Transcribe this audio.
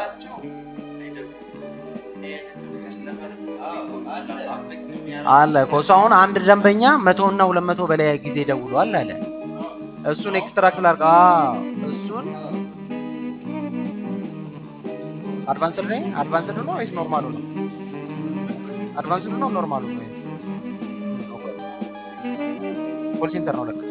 አለ ኮሳውን አንድ ደንበኛ 100 እና 200 በላይ ጊዜ ደውሏል አለ እሱን ኤክስትራክት ላርጋ እሱን አድቫንስድ ነው ወይስ ኖርማሉ ነው አድቫንስድ ነው ኖርማሉ ነው ኮል ሴንተር ነው ለካ